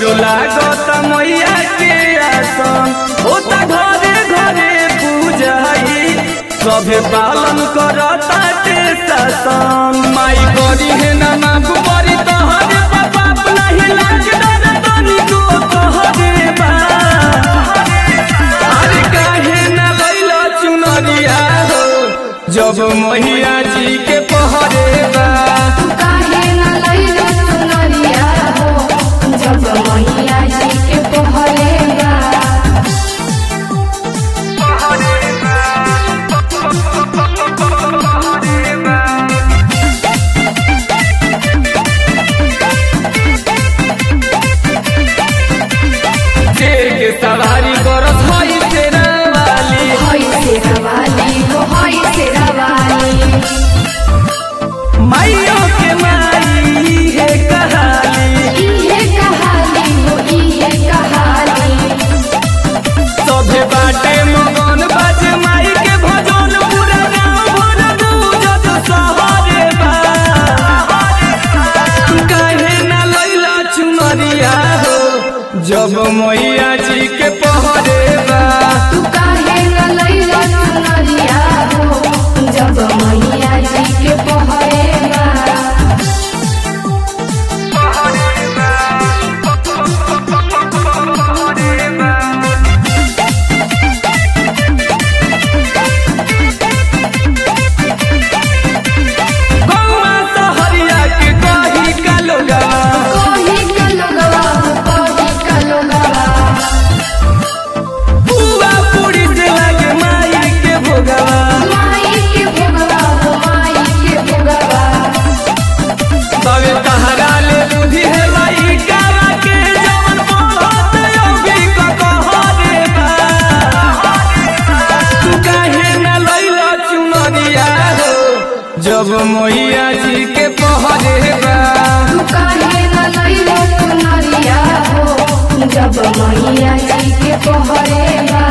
लागत मैया के आसन होता घरे घरे पूजाई सभे पालन करता के शासन माई करी है ना माफ करी तोहरे बाप नहीं लाज डर तनी को तोहरे बा अरे काहे ना लैला चुनरिया हो जब मैया जी के पहरे बा काहे ना लैला चुनरिया हो जब मैया जी के पहरे बा सवारी करत हई तेरा वाली हई तेरा वाली हो हई तेरा वाली माइयो के माई है कहाली इहे कहाली हो इहे कहाली सभे बाटे मगन बाज माई के भजन पूरा गाँव भर गूंजत सहरे बा काहे ना लैला चुनरिया हो जब मैया जी के पहरे बा तू काहे ना लैला चुनरिया हो जब मैया जी के पहरे बा गौआ सहरिया के कही का लोगवा कोही का लोगवा हो कोही का लोगवा बुआ पूरी से लागे माई के भोगवा माई के भोगवा हो माई के भोगवा तवे तहरा ले बुद्धि है माई काला के जवन बहुत अभी का कहरे बा तू काहे ना लैला चुनरिया हो जब मैया जी के पहरे बा तू काहे ना लैला चुनरिया हो जब मैया जी के पहरे बा